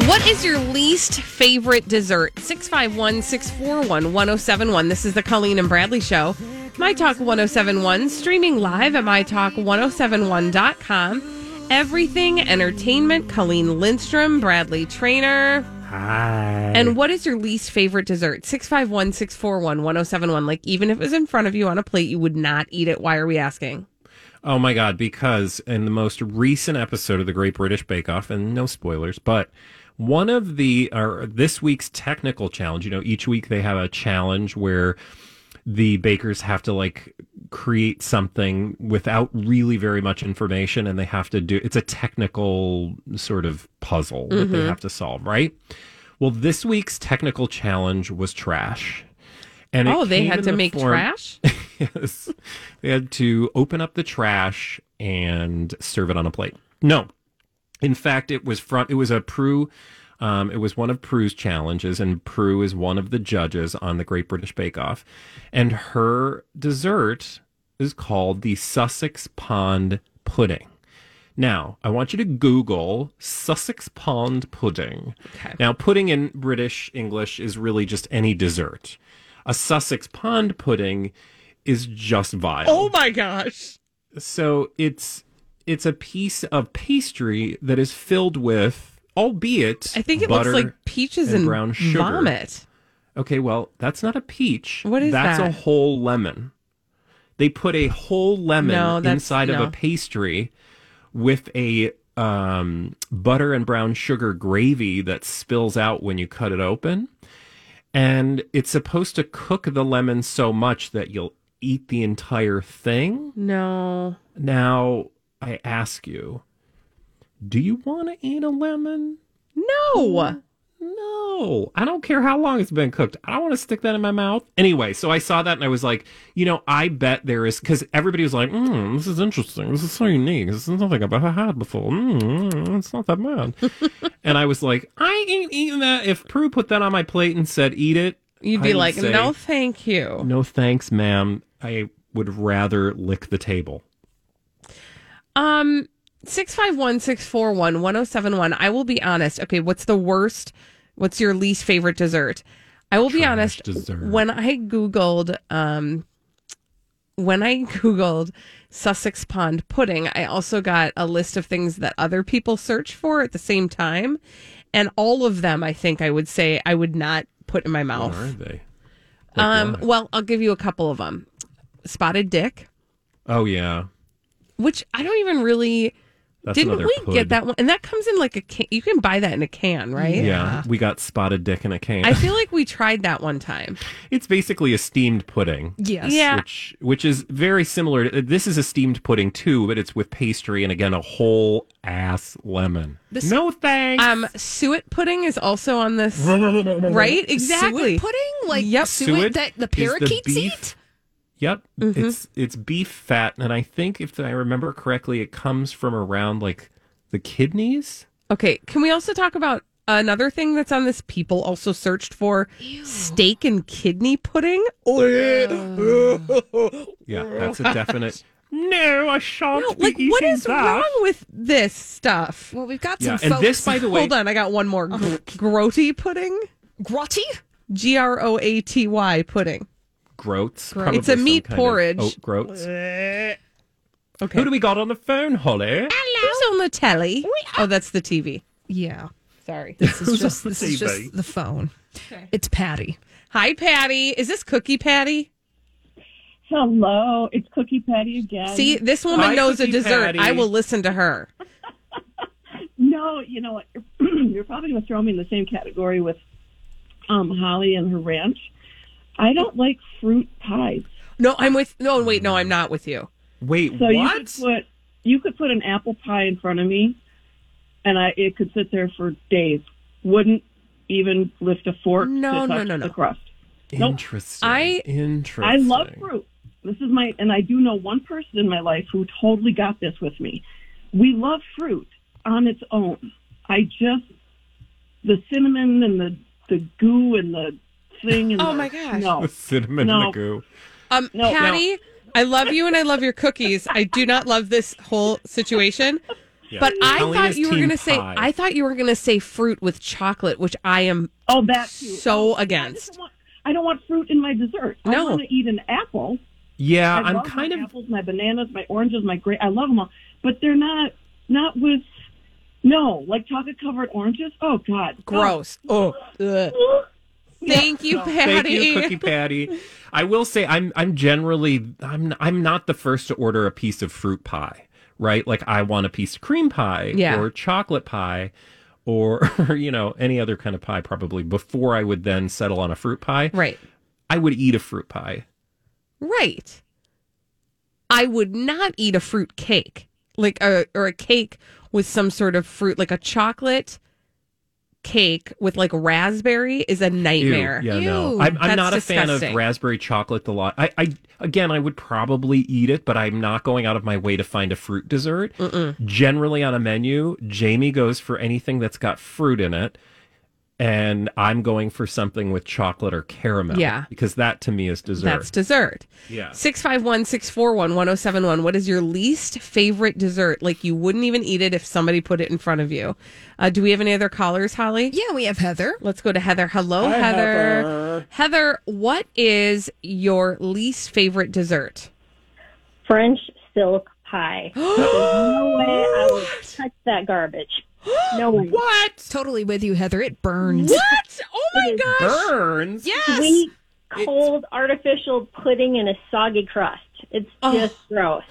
What is your least favorite dessert? 651-641-1071. This is the Colleen and Bradley Show. My Talk 1071, streaming live at mytalk1071.com. Everything Entertainment, Colleen Lindstrom, Bradley Trainer. Hi. And what is your least favorite dessert? 651-641-1071. Like, even if it was in front of you on a plate, you would not eat it. Why are we asking? Oh my God, because in the most recent episode of the Great British Bake Off, and no spoilers, but one of this week's technical challenge, each week they have a challenge where the bakers have to create something without really very much information, and they have to it's a technical sort of puzzle that they have to solve, right? Well, this week's technical challenge was trash. And they had to make trash? Yes. They had to open up the trash and serve it on a plate. No. In fact, it was one of Prue's challenges, and Prue is one of the judges on the Great British Bake Off. And her dessert is called the Sussex Pond Pudding. Now, I want you to Google Sussex Pond Pudding. Okay. Now, pudding in British English is really just any dessert. A Sussex Pond Pudding is just vile. Oh my gosh. So it's a piece of pastry that is filled with, albeit, I think it butter looks like peaches and brown sugar. vomit. Okay, well, that's not a peach. What is That's that? a whole lemon. They put a whole lemon inside of a pastry with a butter and brown sugar gravy that spills out when you cut it open. And it's supposed to cook the lemon so much that you'll eat the entire thing. No. Now, I ask you, do you want to eat a lemon? No. No. I don't care how long it's been cooked. I don't want to stick that in my mouth. Anyway, so I saw that and I was like, I bet there is, because everybody was like, this is interesting. This is so unique. This is nothing I've ever had before. It's not that bad. And I was like, I ain't eating that. If Prue put that on my plate and said, eat it, You'd be like, say, no, thank you. No, thanks, ma'am. I would rather lick the table. 651-641-1071. I will be honest. Okay, what's the worst? What's your least favorite dessert? I will be honest. Dessert. When I Googled Sussex Pond Pudding, I also got a list of things that other people search for at the same time. And all of them, I think I would say I would not put in my mouth. What are they? Well, I'll give you a couple of them. Spotted dick. Oh, yeah. Which I don't even really... That's Didn't we pud. get that one? And that comes in like a can. You can buy that in a can, right? Yeah, we got spotted dick in a can. I feel like we tried that one time. It's basically a steamed pudding. Yes. Yeah. Which is very similar. This is a steamed pudding too, but it's with pastry and again a whole ass lemon. No thanks. Suet pudding is also on this, right? Exactly. Suet pudding? Like Yep. suet that the parakeets eat? Yep. It's beef fat, and I think if I remember correctly, it comes from around like the kidneys. Okay, can we also talk about another thing that's on this? People also searched for steak and kidney pudding. Yeah, that's a definite. No, I shan't be eating what is that. wrong with this stuff? Well, we've got Yeah, some and folks. this, by the way, Hold on, I got one more. Groaty pudding. Grotty? Groaty pudding. groats. It's a meat porridge. Oat groats. Okay. Who do we got on the phone, Holly? Who's on the telly? Oh, that's the TV. Yeah. Sorry. This is just TV? the phone. Okay. It's Patty. Hi, Patty. Is this Cookie Patty? Hello, it's Cookie Patty again. See, this woman knows a Cookie dessert. Patty. I will listen to her. No, you know what? You're probably going to throw me in the same category with Holly and her ranch. I don't like fruit pies. No, I'm with. No, wait, no, I'm not with you. Wait, So what? you could put an apple pie in front of me, and it could sit there for days. Wouldn't even lift a fork to touch the crust. Interesting. Interesting. I love fruit. This is and I do know one person in my life who totally got this with me. We love fruit on its own. The cinnamon and the goo and the thing. And my gosh. No. The cinnamon and the goo. Patty, I love you and I love your cookies. I do not love this whole situation. Yeah. But I Colleen thought is you were team going to say. pie. I thought you were going to say fruit with chocolate, which I am Oh, that too. so I against. don't want fruit in my dessert. No. I want to eat an apple. Yeah, I I'm love kind my of. apples, my bananas, my oranges, my grape. I love them all, but they're not with. No, like chocolate covered oranges. Oh God, Gross. Oh. Ugh. Thank you, Patty. Thank you, Cookie Patty. I will say I'm generally I'm not the first to order a piece of fruit pie, right? Like I want a piece of cream pie Yeah. or chocolate pie or any other kind of pie probably before I would then settle on a fruit pie. Right. I would eat a fruit pie. Right. I would not eat a fruit cake, or a cake with some sort of fruit, like a chocolate cake with like raspberry is a nightmare. Ew. Yeah, no. Ew. I'm That's not a disgusting. fan of raspberry chocolate a lot. I would probably eat it, but I'm not going out of my way to find a fruit dessert. Generally on a menu, Jamie goes for anything that's got fruit in it. And I'm going for something with chocolate or caramel. Yeah. Because that to me is dessert. That's dessert. Yeah. 651-641-1071. What is your least favorite dessert? Like you wouldn't even eat it if somebody put it in front of you. Do we have any other callers, Holly? Yeah, we have Heather. Let's go to Heather. Hello, Heather. Heather, what is your least favorite dessert? French silk pie. There's no way I would touch that garbage. No way. What? Totally with you, Heather. It burns. What? Oh my It is gosh. Burns? Yes. Sweet, cold, artificial pudding in a soggy crust. It's just gross.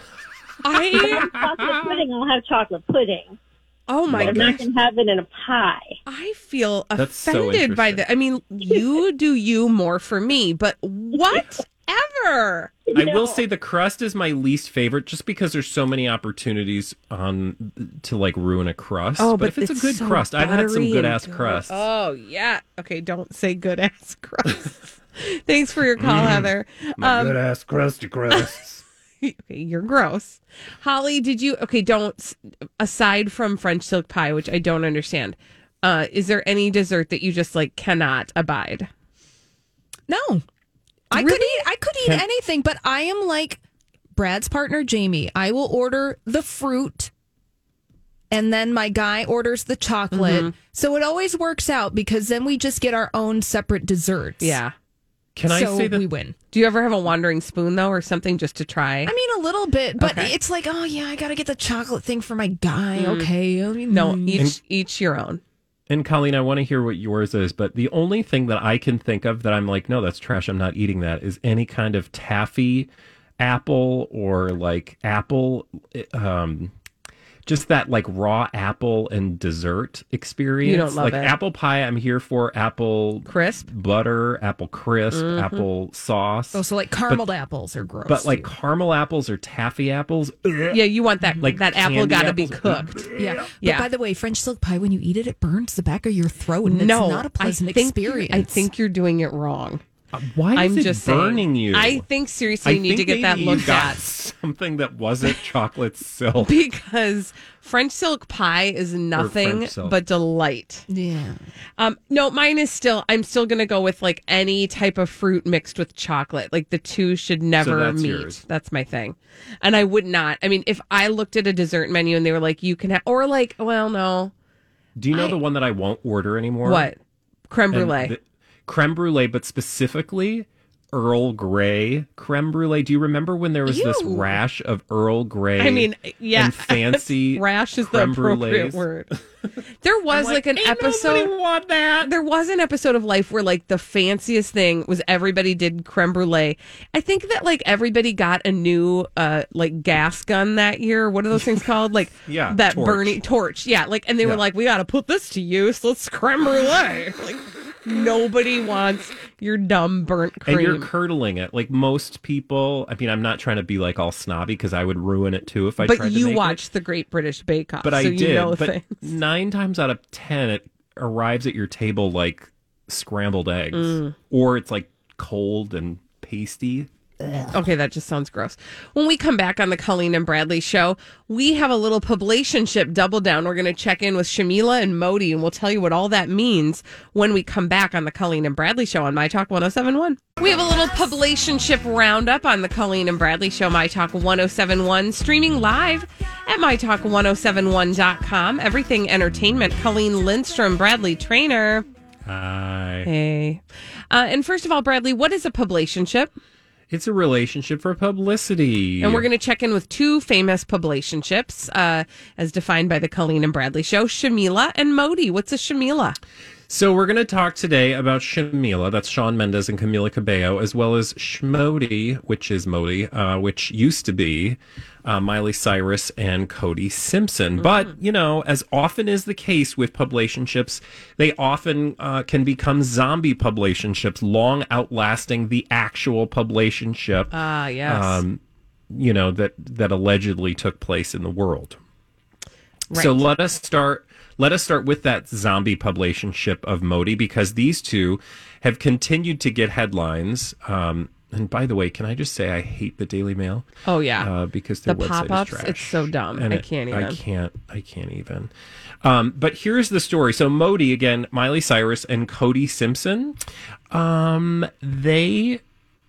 I Chocolate pudding, I'll have chocolate pudding. oh my I'm not gosh. going to have it in a pie. I feel That's so offended by interesting. that. I mean, you do you more for me, but whatever. I will say the crust is my least favorite just because there's so many opportunities to like ruin a crust. Oh, but if it's a good so crust, I've had some buttery good and ass good. crusts. Oh yeah. Okay, don't say good ass crust. Thanks for your call, Heather. good ass crusty crusts. Okay, you're gross. Holly, did you? Okay, don't. Aside from French silk pie, which I don't understand, is there any dessert that you just like cannot abide? No. I could eat anything, but I am like Brad's partner, Jamie. I will order the fruit and then my guy orders the chocolate. Mm-hmm. So it always works out because then we just get our own separate desserts. Yeah. Can I So say that we win. Do you ever have a wandering spoon though, or something just to try? I mean, a little bit, but Okay. it's like, oh yeah, I got to get the chocolate thing for my guy. Okay. I mean, No, each your own. And Colleen, I want to hear what yours is, but the only thing that I can think of that I'm like, no, that's trash, I'm not eating that, is any kind of taffy apple or like apple, just that like raw apple and dessert experience. You don't love like it. apple pie, I'm here for apple Crisp? butter, apple crisp, apple sauce. Oh, so like carameled apples are gross. But like too. caramel apples or taffy apples, Yeah, you want that Like that apple candy got to be apples? cooked. yeah. But Yeah. by the way, French silk pie, when you eat it, it burns the back of your throat. And No, it's not a pleasant I think experience. I think you're doing it wrong. why is I'm it just burning saying. you? I think seriously you need to get that maybe looked you got at. something that wasn't chocolate silk. Because French silk pie is nothing French silk. but delight. Yeah. No, mine is still. I'm still gonna go with like any type of fruit mixed with chocolate. Like the two should never that's meet. yours. That's my thing. And I would not. I mean, if I looked at a dessert menu and they were like, you can have, or like, well, no, Do you know the one that I won't order anymore? what creme And brulee? Creme brulee, but specifically Earl Grey creme brulee. Do you remember when there was this Ew. rash of Earl Grey? I mean, yeah, and fancy rash is the creme appropriate brulees? word. There was like an "Ain't episode. nobody want that. There was an episode of Life where like the fanciest thing was everybody did creme brulee. I think that like everybody got a new like gas gun that year. What are those things called? Like Yeah, that torch. burning torch. Yeah, like and they were Yeah. like, we got to put this to use. Let's creme brulee. Like nobody wants your dumb burnt cream. And you're curdling it. Like most people, I mean, I'm not trying to be like all snobby because I would ruin it too if I tried but to you make watched the Great British Bake Off, But so I you did. know But things. 9 times out of 10, it arrives at your table like scrambled eggs, Mm. or it's like cold and pasty. Okay, that just sounds gross. When we come back on the Colleen and Bradley show, we have a little publicationship double down. We're going to check in with Shamila and Modi, and we'll tell you what all that means when we come back on the Colleen and Bradley show on My Talk 107.1. We have a little publicationship roundup on the Colleen and Bradley show, My Talk 107.1, streaming live at MyTalk1071.com. Everything Entertainment. Colleen Lindstrom, Bradley Trainer. Hi. Hey. And first of all, Bradley, what is a publicationship? It's a relationship for publicity. And we're going to check in with two famous publicationships, as defined by the Colleen and Bradley show, Shamila and Modi. What's a Shamila? So we're going to talk today about Shamila, that's Shawn Mendes and Camila Cabello, as well as Shmodi, which is Modi, which used to be Miley Cyrus and Cody Simpson. Mm-hmm. But, you know, as often is the case with publicationships, they often can become zombie publicationships, long outlasting the actual publicationship. Yes. You know, that allegedly took place in the world. Right. So let us start with that zombie publicationship of Modi, because these two have continued to get headlines. And by the way, can I just say I hate the Daily Mail? Oh yeah, because their the website pop-ups, is trash. it's so dumb. And I can't even. I can't even. But here's the story. So Modi, again, Miley Cyrus and Cody Simpson, they,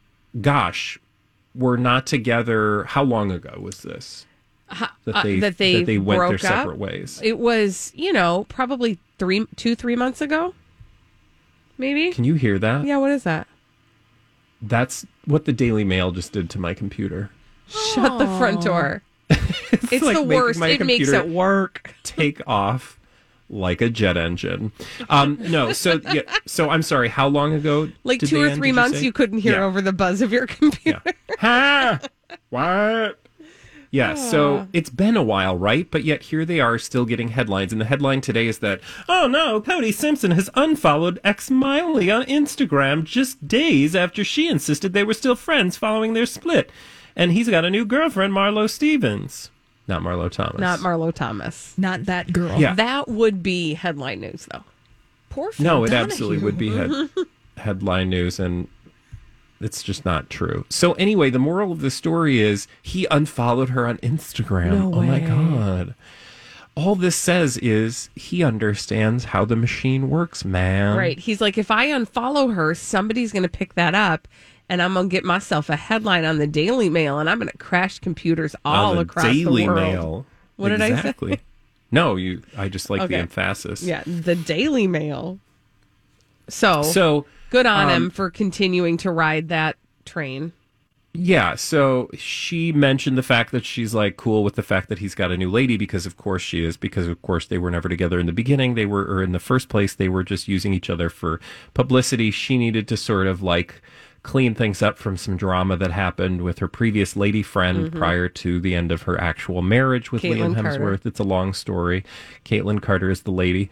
were not together. How long ago was this? That they went their separate ways. It was, probably 3 months ago. Maybe. Can you hear that? Yeah. What is that? That's what the Daily Mail just did to my computer. Shut the front door. It's like the worst. It makes it work. Take off like a jet engine. No, so I'm sorry. How long ago? Like 2 or 3 months, you couldn't hear over the buzz of your computer. Yeah. What? Yeah, so it's been a while, right? But yet here they are still getting headlines. And the headline today is that, oh no, Cody Simpson has unfollowed ex-Miley on Instagram just days after she insisted they were still friends following their split. And he's got a new girlfriend, Marlo Stevens. Not Marlo Thomas. Not Marlo Thomas. Not that girl. Yeah. That would be headline news, though. Poor Phil No, it Donahue. absolutely would be headline news, and it's just not true. So anyway, the moral of the story is he unfollowed her on Instagram. No way. Oh my God. All this says is he understands how the machine works, man. Right. He's like, if I unfollow her, somebody's going to pick that up, and I'm going to get myself a headline on the Daily Mail, and I'm going to crash computers all across Daily the world. Mail. What did I say? No, I just like the Okay. emphasis. Yeah, the Daily Mail. So good on him for continuing to ride that train. Yeah, so she mentioned the fact that she's like cool with the fact that he's got a new lady, because of course she is, because of course they were never together in the beginning. Or in the first place, they were just using each other for publicity. She needed to sort of like clean things up from some drama that happened with her previous lady friend prior to the end of her actual marriage with Caitlin Liam Hemsworth. Carter. It's a long story. Caitlin Carter is the lady.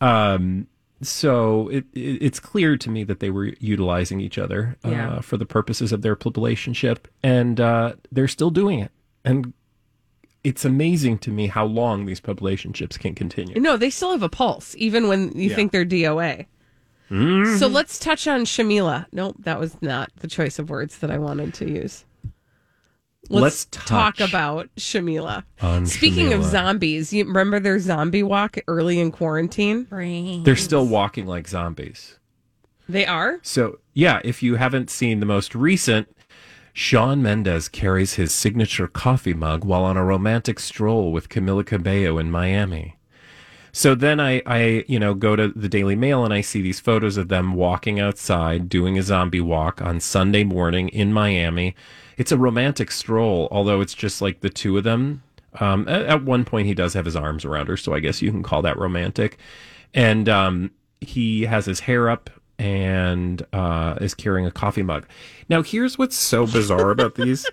So it's clear to me that they were utilizing each other for the purposes of their relationship, and they're still doing it. And it's amazing to me how long these relationships can continue. No, they still have a pulse, even when you think they're DOA. Mm-hmm. So let's touch on Shamila. Nope, that was not the choice of words that I wanted to use. Let's talk about Shamila. Speaking of zombies, you remember their zombie walk early in quarantine? They're still walking like zombies. They are? So, yeah, if you haven't seen the most recent, Shawn Mendes carries his signature coffee mug while on a romantic stroll with Camila Cabello in Miami. So then I go to the Daily Mail and I see these photos of them walking outside, doing a zombie walk on Sunday morning in Miami. It's a romantic stroll, although it's just like the two of them. At one point, he does have his arms around her, so I guess you can call that romantic. And he has his hair up and is carrying a coffee mug. Now, here's what's so bizarre about these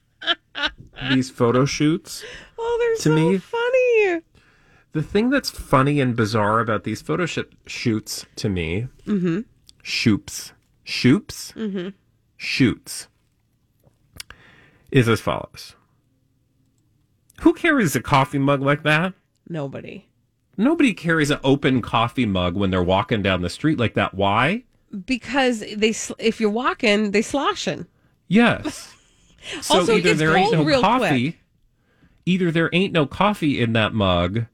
photo shoots. Oh, they're To so me, funny. The thing that's funny and bizarre about these photo shoots to me, shoots, is as follows. Who carries a coffee mug like that? Nobody. Nobody carries an open coffee mug when they're walking down the street like that. Why? Because if you're walking, they sloshing. Yes. So Also, either it's there ain't cold no real coffee, quick. either there ain't no coffee in that mug,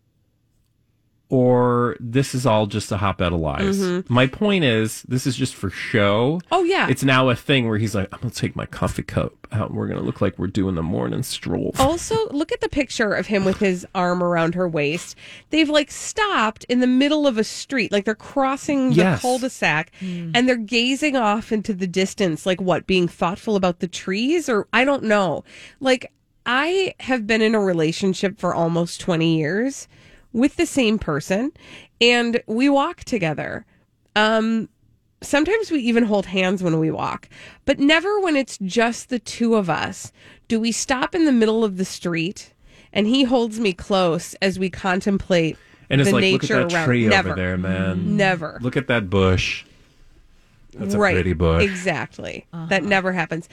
or this is all just a hotbed of lies. My point is, this is just for show. Oh, yeah. It's now a thing where he's like, I'm going to take my coffee cup out and we're going to look like we're doing the morning stroll. Also, look at the picture of him with his arm around her waist. They've like stopped in the middle of a street, like they're crossing the Yes. cul-de-sac, and they're gazing off into the distance, like what, being thoughtful about the trees? Or I don't know. Like, I have been in a relationship for almost 20 years with the same person, and we walk together. Sometimes we even hold hands when we walk, but never when it's just the two of us. Do we stop in the middle of the street and he holds me close as we contemplate And it's the like, look nature at that around? tree Never. over there, man. Never. Look at that bush. That's Right. a pretty bush. Exactly. That never happens.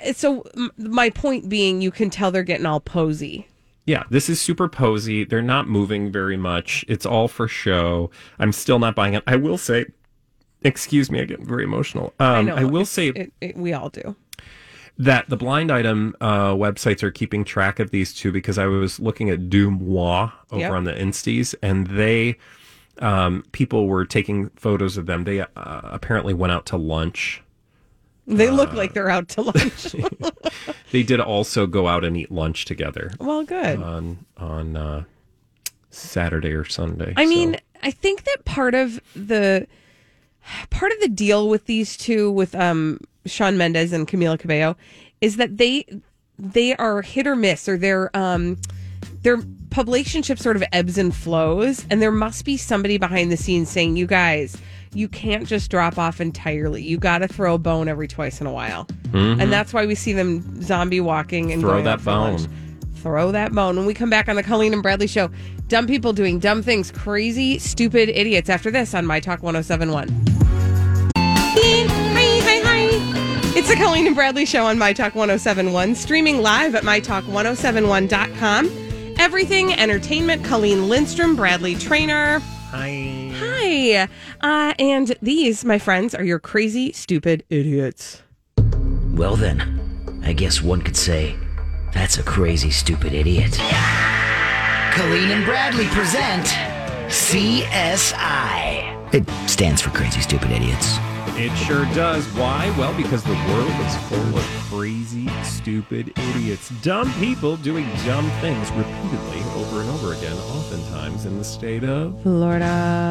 My point being, you can tell they're getting all posy. Yeah, this is super posy. They're not moving very much. It's all for show. I'm still not buying it. I will say, excuse me, I get very emotional. I know. I will say we all do. that the blind item websites are keeping track of these two, because I was looking at Dumois over Yep. on the Insties, and they people were taking photos of them. They apparently went out to lunch. They look like they're out to lunch. They did also go out and eat lunch together Well, good. on Saturday or Sunday. I mean, I think that part of the deal with these two, with Shawn Mendes and Camila Cabello, is that they are hit or miss, or their relationship sort of ebbs and flows, and there must be somebody behind the scenes saying, "You guys, you can't just drop off entirely. You got to throw a bone every twice in a while," and that's why we see them zombie walking and Throw going that out for lunch. bone. Throw that bone. When we come back on the Colleen and Bradley Show, dumb people doing dumb things, crazy, stupid idiots. After this on My Talk 1071. It's the Colleen and Bradley Show on My Talk 1071, streaming live at MyTalk1071.com. Everything entertainment. Colleen Lindstrom, Bradley Trainer. Hi. Hi. And these, my friends, are your crazy, stupid idiots. Well then, I guess one could say that's a crazy, stupid idiot. Colleen and Bradley present CSI. It stands for Crazy Stupid Idiots. It sure does. Why? Well, because the world is full of crazy, stupid idiots. Dumb people doing dumb things repeatedly over and over again, oftentimes in the state of Florida.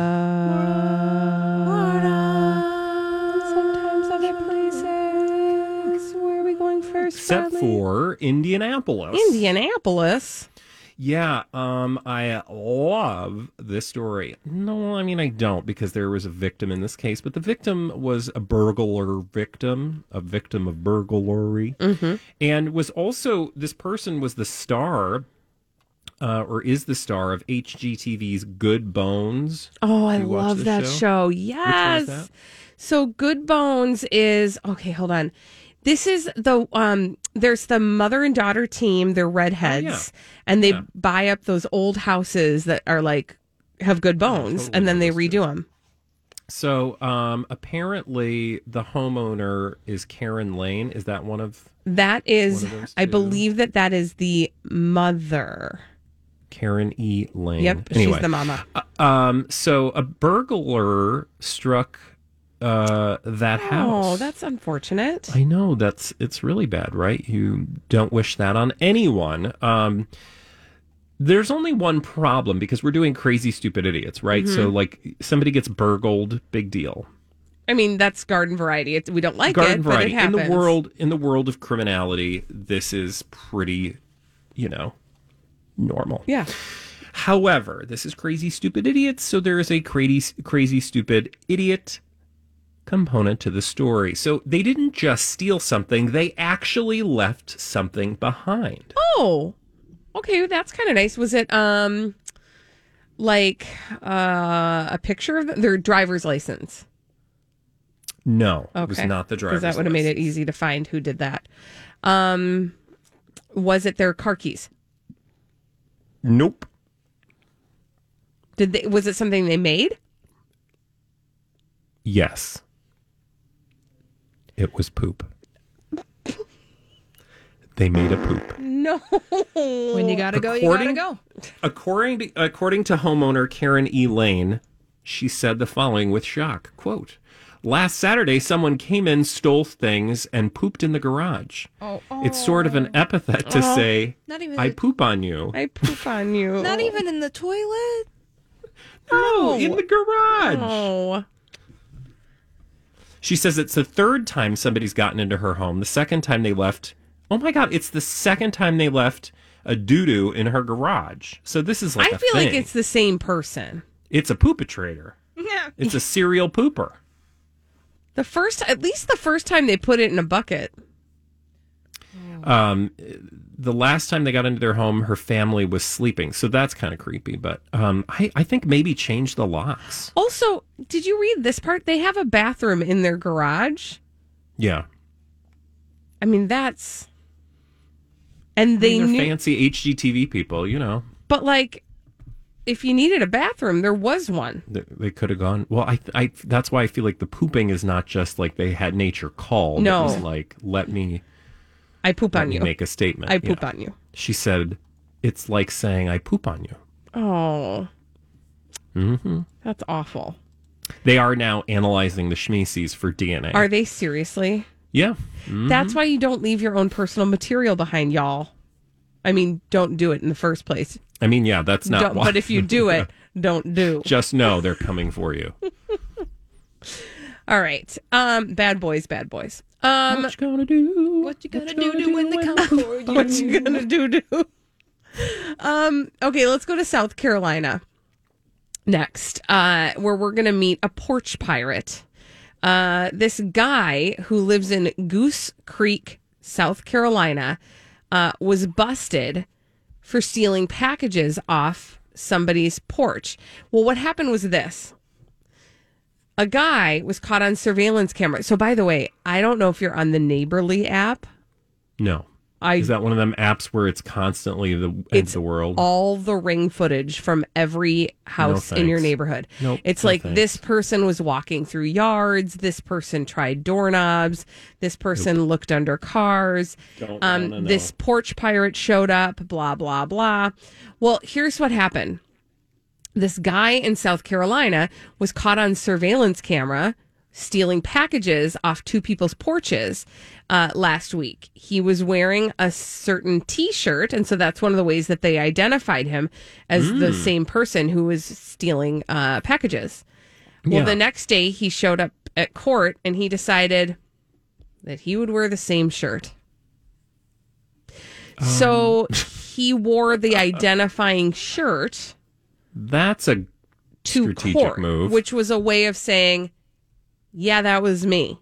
Sometimes other places. Where are we going first, except Bradley? for Indianapolis. Indianapolis. Yeah, I love this story. No, I mean, I don't, because there was a victim in this case, but the victim was a burglar victim, a victim of burglary, and was also, this person was the star, or is the star of HGTV's Good Bones. Oh, I Did you watch love this that show. Yes. Which one is that? So Good Bones is, okay, hold on. This is the there's the mother and daughter team, they're redheads, and they buy up those old houses that are like have good bones, totally and then they know this redo them. So apparently the homeowner is Karen Lane. Is that one of That is, One of those I two? believe that is the mother. Karen E. Lane? Yep, Anyway, she's the mama. So a burglar struck that house. Oh, that's unfortunate. I know, it's really bad, right? You don't wish that on anyone. There's only one problem, because we're doing crazy stupid idiots, right? So like somebody gets burgled, big deal. I mean, that's garden variety. We don't like Garden it, variety. but it happens. In the world of criminality, this is pretty, normal. Yeah. However, this is crazy stupid idiots, so there is a crazy stupid idiot component to the story. So they didn't just steal something, they actually left something behind. Oh, okay, that's kind of nice. Was it like a picture of their driver's license? No, Okay. it was not the driver's Because that would have made it license. easy to find who did that. Was it their car keys? Nope. Was it something they made? Yes. It was poop. they made a poop. No. When you gotta go, you gotta go. According to homeowner Karen E. Lane, she said the following with shock, quote, "Last Saturday, someone came in, stole things, and pooped in the garage. It's sort of an epithet to say, Not even I poop on you. I poop on you. Not even in the toilet. No, in the garage." Oh. She says it's the third time somebody's gotten into her home. The second time they left, oh my God, it's the second time they left a doo-doo in her garage. So this is like I feel thing. like it's the same person. It's a poopatrator. Yeah. It's a serial pooper. At least the first time they put it in a bucket. The last time they got into their home, her family was sleeping. So that's kind of creepy. But I think maybe change the locks. Also, did you read this part? They have a bathroom in their garage. Yeah. I mean, that's... And they They're knew... fancy HGTV people, you know. But, like, if you needed a bathroom, there was one. They could have gone. Well, I that's why I feel like the pooping is not just like they had nature called. No. It was like, let me poop on you. make a statement. I poop on you. She said, it's like saying I poop on you. Oh. Mm-hmm. That's awful. They are now analyzing the schmeezies for DNA. Are they seriously? Yeah. Mm-hmm. That's why you don't leave your own personal material behind, y'all. I mean, don't do it in the first place. I mean, yeah, that's not why. But if you do it, don't do. Just know they're coming for you. All right. Bad boys. What you gonna do? What you gonna do when they come for you? What you gonna do? Okay, let's go to South Carolina next, where we're gonna meet a porch pirate. This guy who lives in Goose Creek, South Carolina, was busted for stealing packages off somebody's porch. Well, what happened was this. A guy was caught on surveillance camera. So, by the way, I don't know if you're on the Neighborly app. No. Is that one of them apps where it's constantly the end of the world? All the Ring footage from every house in your neighborhood. Nope, it's no like thanks. This person was walking through yards. This person tried doorknobs. This person looked under cars. Don't wanna know. This porch pirate showed up. Blah, blah, blah. Well, here's what happened. This guy in South Carolina was caught on surveillance camera stealing packages off two people's porches last week. He was wearing a certain T-shirt, and so that's one of the ways that they identified him as the same person who was stealing packages. Well, the next day he showed up at court, and he decided that he would wear the same shirt. So he wore the identifying shirt That's a to strategic court, move. which was a way of saying, yeah, that was me.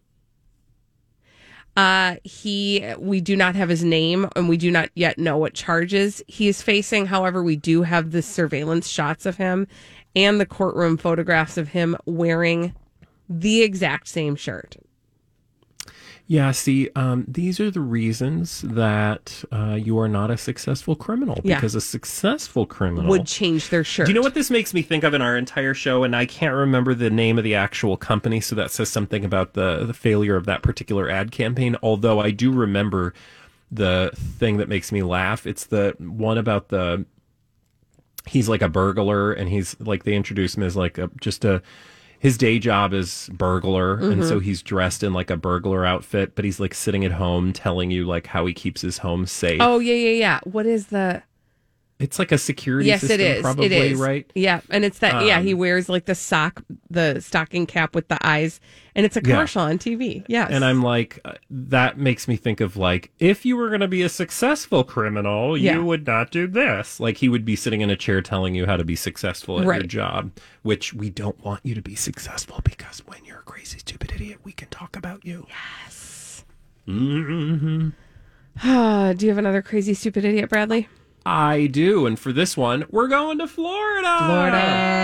We do not have his name, and we do not yet know what charges he is facing. However, we do have the surveillance shots of him and the courtroom photographs of him wearing the exact same shirt. Yeah, see, these are the reasons that you are not a successful criminal. Yeah. Because a successful criminal Would change their shirt. Do you know what this makes me think of in our entire show? And I can't remember the name of the actual company, so that says something about the failure of that particular ad campaign. Although I do remember the thing that makes me laugh. It's the one about he's like a burglar, and he's like, they introduce him as like his day job is burglar, and so he's dressed in like a burglar outfit, but he's like sitting at home telling you like how he keeps his home safe. Oh, yeah. What is the... It's like a security Yes, system, it is. probably, It is. right? Yeah, and it's that. He wears like the stocking cap with the eyes, and it's a Yeah. commercial on TV. Yes, And I'm like, that makes me think of like, if you were going to be a successful criminal, Yeah. you would not do this. Like he would be sitting in a chair telling you how to be successful at your Right. job, which we don't want you to be successful, because when you're a crazy, stupid idiot, we can talk about you. Yes. Mm-hmm. Do you have another crazy, stupid idiot, Bradley? I do. And for this one, we're going to Florida.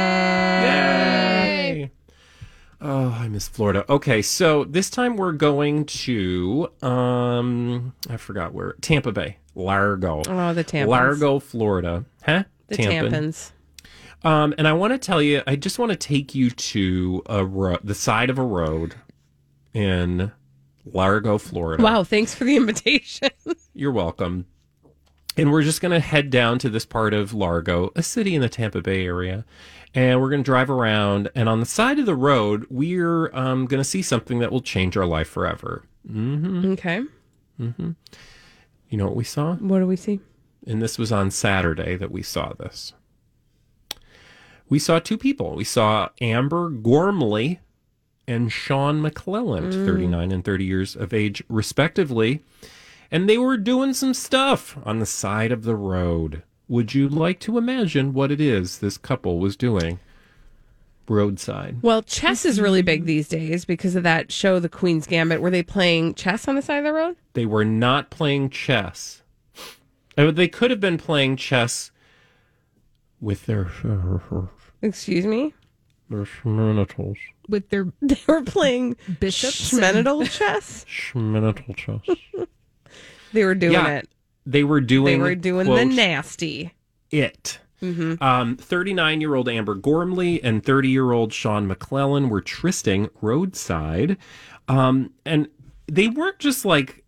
Yay! Oh, I miss Florida. Okay, so this time we're going to, I forgot where, Tampa Bay, Largo. Oh, the Tampons. Largo, Florida. Huh? The Tampa. Tampons. And I want to tell you, I just want to take you to the side of a road in Largo, Florida. Wow, thanks for the invitation. You're welcome. And we're just going to head down to this part of Largo, a city in the Tampa Bay area. And we're going to drive around. And on the side of the road, we're going to see something that will change our life forever. Mm-hmm. Okay. Mm-hmm. You know what we saw? What do we see? And this was on Saturday that we saw this. We saw two people. We saw Amber Gormley and Sean McClelland, 39 and 30 years of age, respectively. And they were doing some stuff on the side of the road. Would you like to imagine what it is this couple was doing roadside? Well, chess is really big these days because of that show, The Queen's Gambit. Were they playing chess on the side of the road? They were not playing chess. They could have been playing chess with their... Excuse me? Their schmenitals. With their They were playing bishops. Schmenital chess? Schmenital chess. They were doing Yeah. it. They were doing the quote, nasty. it. Mm-hmm. 39-year-old Amber Gormley and 30-year-old Sean McClellan were trysting roadside. And they weren't just like,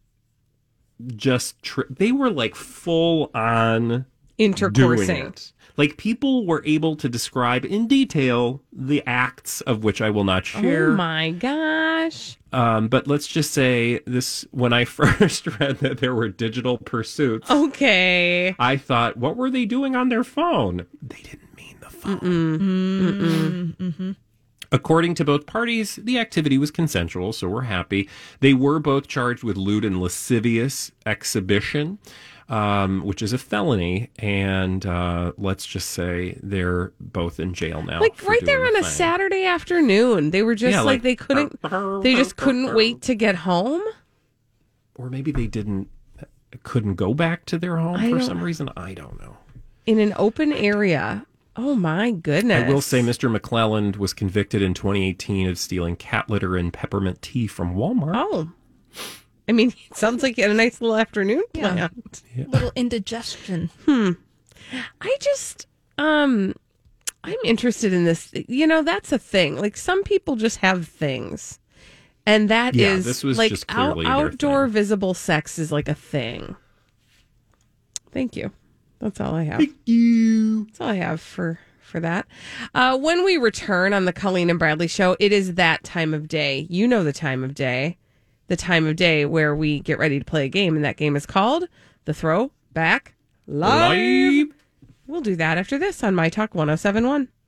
they were like full on doing Intercoursing. it. Like people were able to describe in detail the acts of which I will not share. Oh my gosh. But let's just say this, when I first read that there were digital pursuits, Okay. I thought, what were they doing on their phone? They didn't mean the phone. Mm-hmm. According to both parties, the activity was consensual, so we're happy. They were both charged with lewd and lascivious exhibition, which is a felony, and let's just say they're both in jail now. Like for right doing there on the a thing. Saturday afternoon. They were just Yeah, like they just couldn't wait to get home. Or maybe they couldn't go back to their home for some reason. I don't know. In an open area. Oh my goodness. I will say Mr. McClelland was convicted in 2018 of stealing cat litter and peppermint tea from Walmart. Oh. I mean, it sounds like a nice little afternoon Yeah. planned. Little indigestion. I just, I'm interested in this. You know, that's a thing. Like some people just have things. And that Yeah, is this was like just clearly their outdoor thing. visible sex is like a thing. Thank you. That's all I have. Thank you. That's all I have for that. When we return on the Colleen and Bradley show, it is that time of day. You know the time of day. The time of day where we get ready to play a game, and that game is called The Throwback Live. We'll do that after this on My Talk 1071.